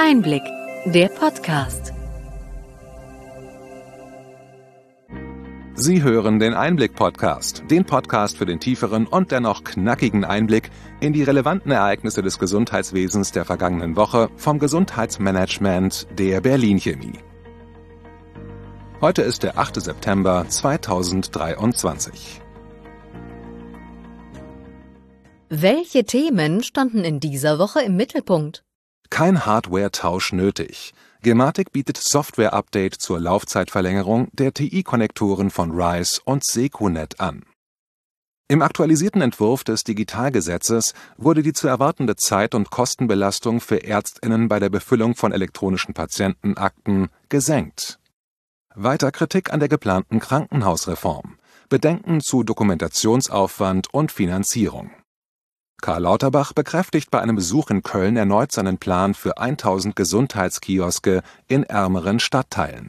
Einblick, der Podcast. Sie hören den Einblick-Podcast, den Podcast für den tieferen und dennoch knackigen Einblick in die relevanten Ereignisse des Gesundheitswesens der vergangenen Woche vom Gesundheitsmanagement der Berlin Chemie. Heute ist der 8. September 2023. Welche Themen standen in dieser Woche im Mittelpunkt? Kein Hardware-Tausch nötig. Gematic bietet Software-Update zur Laufzeitverlängerung der TI-Konnektoren von RISE und Secunet an. Im aktualisierten Entwurf des Digitalgesetzes wurde die zu erwartende Zeit- und Kostenbelastung für ÄrztInnen bei der Befüllung von elektronischen Patientenakten gesenkt. Weiter Kritik an der geplanten Krankenhausreform. Bedenken zu Dokumentationsaufwand und Finanzierung. Karl Lauterbach bekräftigt bei einem Besuch in Köln erneut seinen Plan für 1000 Gesundheitskioske in ärmeren Stadtteilen.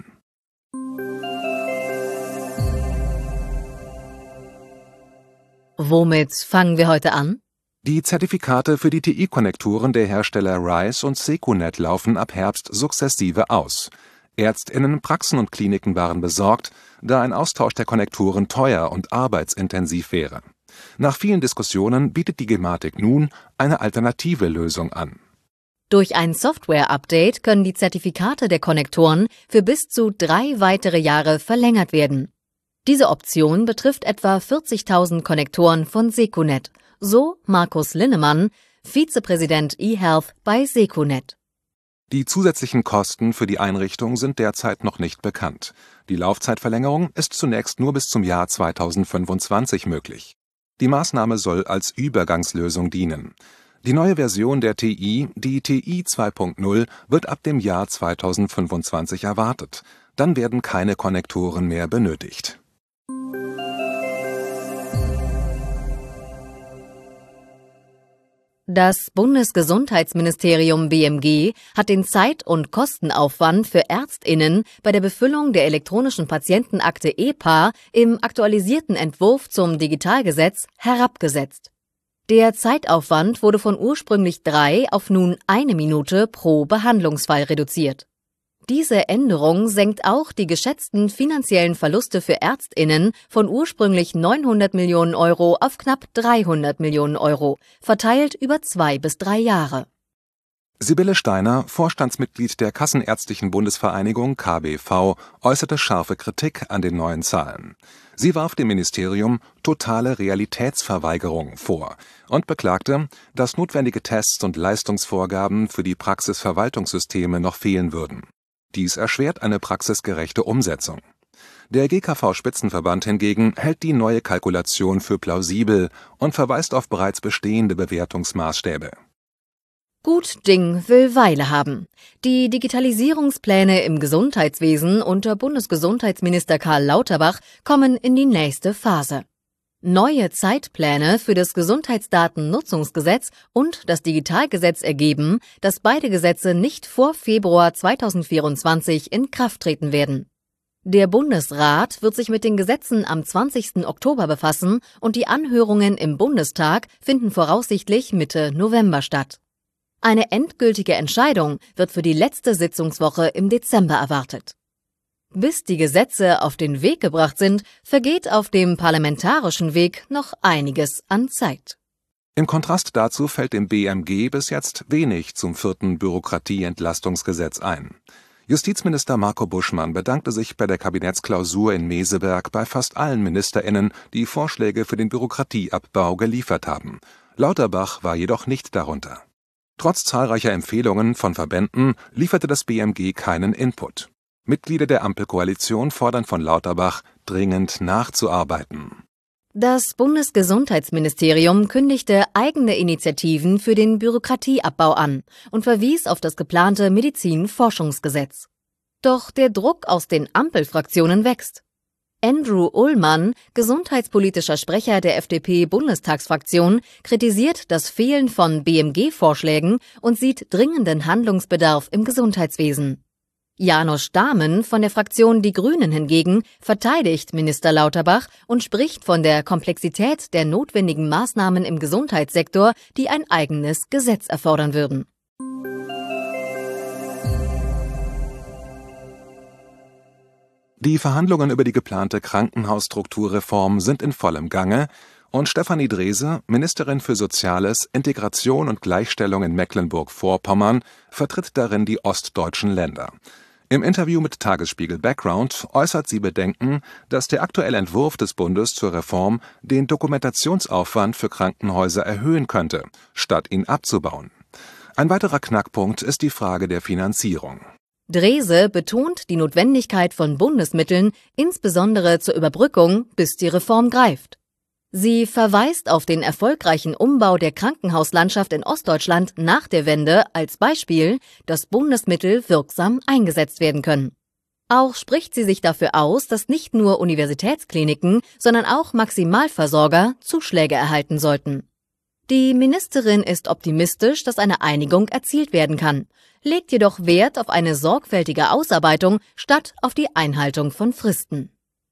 Womit fangen wir heute an? Die Zertifikate für die TI-Konnektoren der Hersteller RISE und Secunet laufen ab Herbst sukzessive aus. ÄrztInnen, Praxen und Kliniken waren besorgt, da ein Austausch der Konnektoren teuer und arbeitsintensiv wäre. Nach vielen Diskussionen bietet die Gematic nun eine alternative Lösung an. Durch ein Software-Update können die Zertifikate der Konnektoren für bis zu 3 weitere Jahre verlängert werden. Diese Option betrifft etwa 40.000 Konnektoren von Secunet, so Markus Linnemann, Vizepräsident eHealth bei Secunet. Die zusätzlichen Kosten für die Einrichtung sind derzeit noch nicht bekannt. Die Laufzeitverlängerung ist zunächst nur bis zum Jahr 2025 möglich. Die Maßnahme soll als Übergangslösung dienen. Die neue Version der TI, die TI 2.0, wird ab dem Jahr 2025 erwartet. Dann werden keine Konnektoren mehr benötigt. Das Bundesgesundheitsministerium BMG hat den Zeit- und Kostenaufwand für ÄrztInnen bei der Befüllung der elektronischen Patientenakte EPA im aktualisierten Entwurf zum Digitalgesetz herabgesetzt. Der Zeitaufwand wurde von ursprünglich 3 auf nun 1 Minute pro Behandlungsfall reduziert. Diese Änderung senkt auch die geschätzten finanziellen Verluste für ÄrztInnen von ursprünglich 900 Millionen Euro auf knapp 300 Millionen Euro, verteilt über 2 bis 3 Jahre. Sibylle Steiner, Vorstandsmitglied der Kassenärztlichen Bundesvereinigung KBV, äußerte scharfe Kritik an den neuen Zahlen. Sie warf dem Ministerium totale Realitätsverweigerung vor und beklagte, dass notwendige Tests und Leistungsvorgaben für die Praxisverwaltungssysteme noch fehlen würden. Dies erschwert eine praxisgerechte Umsetzung. Der GKV-Spitzenverband hingegen hält die neue Kalkulation für plausibel und verweist auf bereits bestehende Bewertungsmaßstäbe. Gut Ding will Weile haben. Die Digitalisierungspläne im Gesundheitswesen unter Bundesgesundheitsminister Karl Lauterbach kommen in die nächste Phase. Neue Zeitpläne für das Gesundheitsdatennutzungsgesetz und das Digitalgesetz ergeben, dass beide Gesetze nicht vor Februar 2024 in Kraft treten werden. Der Bundesrat wird sich mit den Gesetzen am 20. Oktober befassen und die Anhörungen im Bundestag finden voraussichtlich Mitte November statt. Eine endgültige Entscheidung wird für die letzte Sitzungswoche im Dezember erwartet. Bis die Gesetze auf den Weg gebracht sind, vergeht auf dem parlamentarischen Weg noch einiges an Zeit. Im Kontrast dazu fällt dem BMG bis jetzt wenig zum 4. Bürokratieentlastungsgesetz ein. Justizminister Marco Buschmann bedankte sich bei der Kabinettsklausur in Meseberg bei fast allen MinisterInnen, die Vorschläge für den Bürokratieabbau geliefert haben. Lauterbach war jedoch nicht darunter. Trotz zahlreicher Empfehlungen von Verbänden lieferte das BMG keinen Input. Mitglieder der Ampelkoalition fordern von Lauterbach, dringend nachzuarbeiten. Das Bundesgesundheitsministerium kündigte eigene Initiativen für den Bürokratieabbau an und verwies auf das geplante Medizinforschungsgesetz. Doch der Druck aus den Ampelfraktionen wächst. Andrew Ullmann, gesundheitspolitischer Sprecher der FDP-Bundestagsfraktion, kritisiert das Fehlen von BMG-Vorschlägen und sieht dringenden Handlungsbedarf im Gesundheitswesen. Janusz Dahmen von der Fraktion Die Grünen hingegen verteidigt Minister Lauterbach und spricht von der Komplexität der notwendigen Maßnahmen im Gesundheitssektor, die ein eigenes Gesetz erfordern würden. Die Verhandlungen über die geplante Krankenhausstrukturreform sind in vollem Gange und Stefanie Drese, Ministerin für Soziales, Integration und Gleichstellung in Mecklenburg-Vorpommern, vertritt darin die ostdeutschen Länder. Im Interview mit Tagesspiegel Background äußert sie Bedenken, dass der aktuelle Entwurf des Bundes zur Reform den Dokumentationsaufwand für Krankenhäuser erhöhen könnte, statt ihn abzubauen. Ein weiterer Knackpunkt ist die Frage der Finanzierung. Drese betont die Notwendigkeit von Bundesmitteln, insbesondere zur Überbrückung, bis die Reform greift. Sie verweist auf den erfolgreichen Umbau der Krankenhauslandschaft in Ostdeutschland nach der Wende als Beispiel, dass Bundesmittel wirksam eingesetzt werden können. Auch spricht sie sich dafür aus, dass nicht nur Universitätskliniken, sondern auch Maximalversorger Zuschläge erhalten sollten. Die Ministerin ist optimistisch, dass eine Einigung erzielt werden kann, legt jedoch Wert auf eine sorgfältige Ausarbeitung statt auf die Einhaltung von Fristen.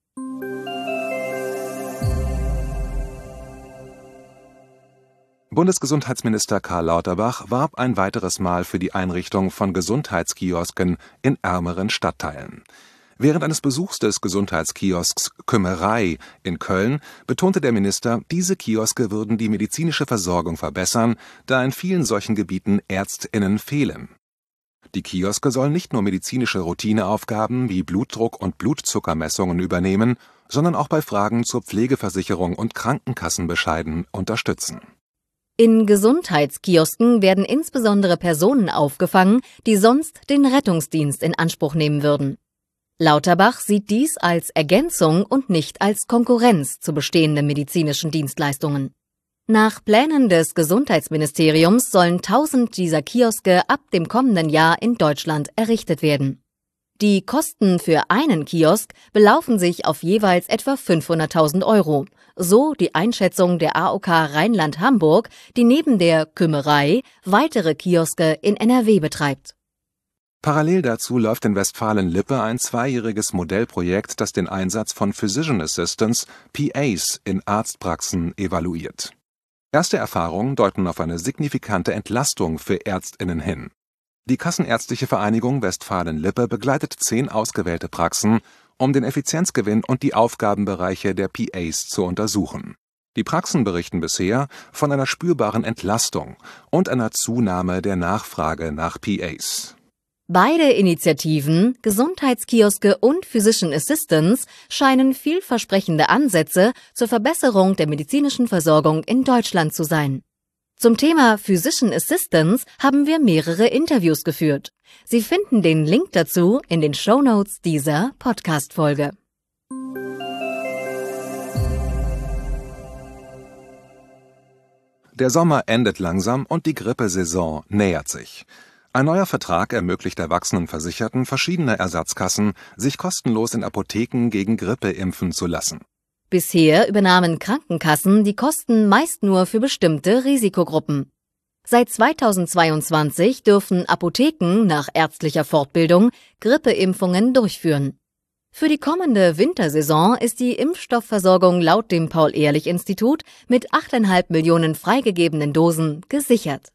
Bundesgesundheitsminister Karl Lauterbach warb ein weiteres Mal für die Einrichtung von Gesundheitskiosken in ärmeren Stadtteilen. Während eines Besuchs des Gesundheitskiosks Kümmerei in Köln betonte der Minister, diese Kioske würden die medizinische Versorgung verbessern, da in vielen solchen Gebieten ÄrztInnen fehlen. Die Kioske sollen nicht nur medizinische Routineaufgaben wie Blutdruck- und Blutzuckermessungen übernehmen, sondern auch bei Fragen zur Pflegeversicherung und Krankenkassenbescheiden unterstützen. In Gesundheitskiosken werden insbesondere Personen aufgefangen, die sonst den Rettungsdienst in Anspruch nehmen würden. Lauterbach sieht dies als Ergänzung und nicht als Konkurrenz zu bestehenden medizinischen Dienstleistungen. Nach Plänen des Gesundheitsministeriums sollen 1000 dieser Kioske ab dem kommenden Jahr in Deutschland errichtet werden. Die Kosten für einen Kiosk belaufen sich auf jeweils etwa 500.000 €, so die Einschätzung der AOK Rheinland-Hamburg, die neben der Kümmerei weitere Kioske in NRW betreibt. Parallel dazu läuft in Westfalen-Lippe ein 2-jähriges Modellprojekt, das den Einsatz von Physician Assistants, PAs, in Arztpraxen evaluiert. Erste Erfahrungen deuten auf eine signifikante Entlastung für ÄrztInnen hin. Die Kassenärztliche Vereinigung Westfalen-Lippe begleitet 10 ausgewählte Praxen, um den Effizienzgewinn und die Aufgabenbereiche der PAs zu untersuchen. Die Praxen berichten bisher von einer spürbaren Entlastung und einer Zunahme der Nachfrage nach PAs. Beide Initiativen, Gesundheitskioske und Physician Assistants, scheinen vielversprechende Ansätze zur Verbesserung der medizinischen Versorgung in Deutschland zu sein. Zum Thema Physician Assistants haben wir mehrere Interviews geführt. Sie finden den Link dazu in den Shownotes dieser Podcast-Folge. Der Sommer endet langsam und die Grippesaison nähert sich. Ein neuer Vertrag ermöglicht erwachsenen Versicherten verschiedener Ersatzkassen, sich kostenlos in Apotheken gegen Grippe impfen zu lassen. Bisher übernahmen Krankenkassen die Kosten meist nur für bestimmte Risikogruppen. Seit 2022 dürfen Apotheken nach ärztlicher Fortbildung Grippeimpfungen durchführen. Für die kommende Wintersaison ist die Impfstoffversorgung laut dem Paul-Ehrlich-Institut mit 8,5 Millionen freigegebenen Dosen gesichert.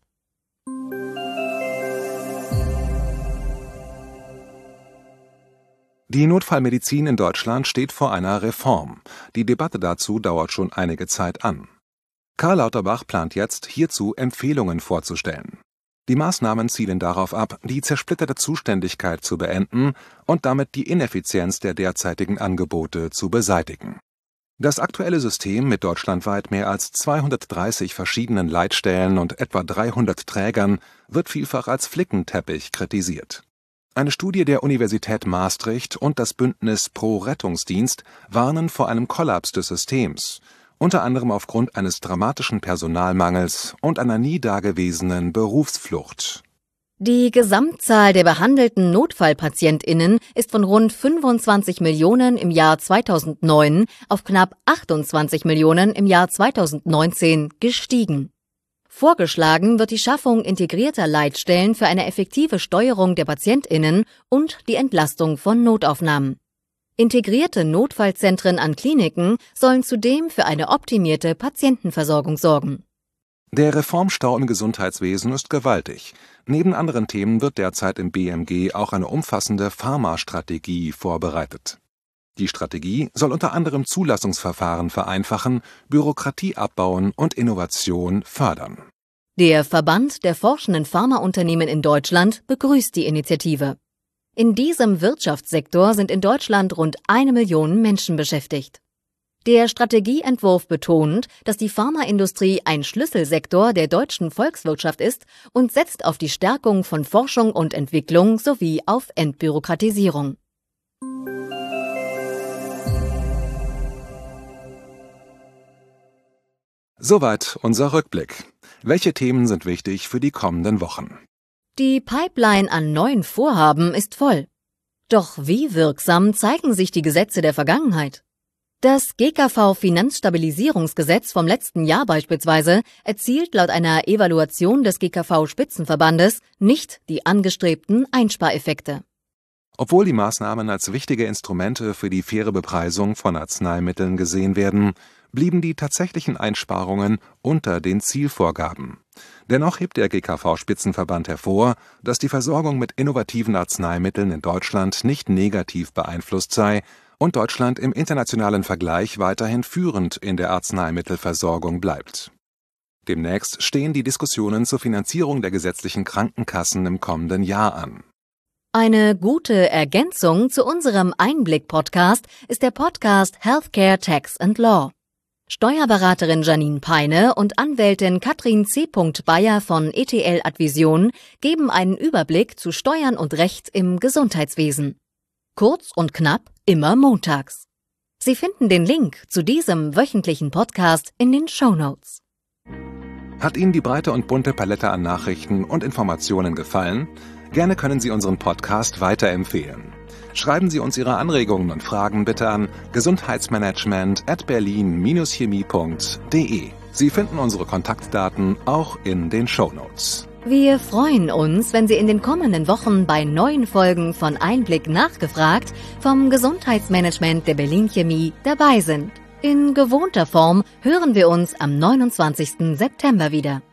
Die Notfallmedizin in Deutschland steht vor einer Reform. Die Debatte dazu dauert schon einige Zeit an. Karl Lauterbach plant jetzt, hierzu Empfehlungen vorzustellen. Die Maßnahmen zielen darauf ab, die zersplitterte Zuständigkeit zu beenden und damit die Ineffizienz der derzeitigen Angebote zu beseitigen. Das aktuelle System mit deutschlandweit mehr als 230 verschiedenen Leitstellen und etwa 300 Trägern wird vielfach als Flickenteppich kritisiert. Eine Studie der Universität Maastricht und das Bündnis Pro Rettungsdienst warnen vor einem Kollaps des Systems, unter anderem aufgrund eines dramatischen Personalmangels und einer nie dagewesenen Berufsflucht. Die Gesamtzahl der behandelten NotfallpatientInnen ist von rund 25 Millionen im Jahr 2009 auf knapp 28 Millionen im Jahr 2019 gestiegen. Vorgeschlagen wird die Schaffung integrierter Leitstellen für eine effektive Steuerung der PatientInnen und die Entlastung von Notaufnahmen. Integrierte Notfallzentren an Kliniken sollen zudem für eine optimierte Patientenversorgung sorgen. Der Reformstau im Gesundheitswesen ist gewaltig. Neben anderen Themen wird derzeit im BMG auch eine umfassende Pharmastrategie vorbereitet. Die Strategie soll unter anderem Zulassungsverfahren vereinfachen, Bürokratie abbauen und Innovation fördern. Der Verband der forschenden Pharmaunternehmen in Deutschland begrüßt die Initiative. In diesem Wirtschaftssektor sind in Deutschland rund 1 Million Menschen beschäftigt. Der Strategieentwurf betont, dass die Pharmaindustrie ein Schlüsselsektor der deutschen Volkswirtschaft ist und setzt auf die Stärkung von Forschung und Entwicklung sowie auf Entbürokratisierung. Soweit unser Rückblick. Welche Themen sind wichtig für die kommenden Wochen? Die Pipeline an neuen Vorhaben ist voll. Doch wie wirksam zeigen sich die Gesetze der Vergangenheit? Das GKV-Finanzstabilisierungsgesetz vom letzten Jahr beispielsweise erzielt laut einer Evaluation des GKV-Spitzenverbandes nicht die angestrebten Einspareffekte. Obwohl die Maßnahmen als wichtige Instrumente für die faire Bepreisung von Arzneimitteln gesehen werden, blieben die tatsächlichen Einsparungen unter den Zielvorgaben. Dennoch hebt der GKV-Spitzenverband hervor, dass die Versorgung mit innovativen Arzneimitteln in Deutschland nicht negativ beeinflusst sei und Deutschland im internationalen Vergleich weiterhin führend in der Arzneimittelversorgung bleibt. Demnächst stehen die Diskussionen zur Finanzierung der gesetzlichen Krankenkassen im kommenden Jahr an. Eine gute Ergänzung zu unserem Einblick-Podcast ist der Podcast Healthcare Tax and Law. Steuerberaterin Janine Peine und Anwältin Katrin C. Bayer von ETL Advision geben einen Überblick zu Steuern und Recht im Gesundheitswesen. Kurz und knapp, immer montags. Sie finden den Link zu diesem wöchentlichen Podcast in den Shownotes. Hat Ihnen die breite und bunte Palette an Nachrichten und Informationen gefallen? Gerne können Sie unseren Podcast weiterempfehlen. Schreiben Sie uns Ihre Anregungen und Fragen bitte an gesundheitsmanagement@berlin-chemie.de. Sie finden unsere Kontaktdaten auch in den Shownotes. Wir freuen uns, wenn Sie in den kommenden Wochen bei neuen Folgen von Einblick nachgefragt vom Gesundheitsmanagement der Berlin Chemie dabei sind. In gewohnter Form hören wir uns am 29. September wieder.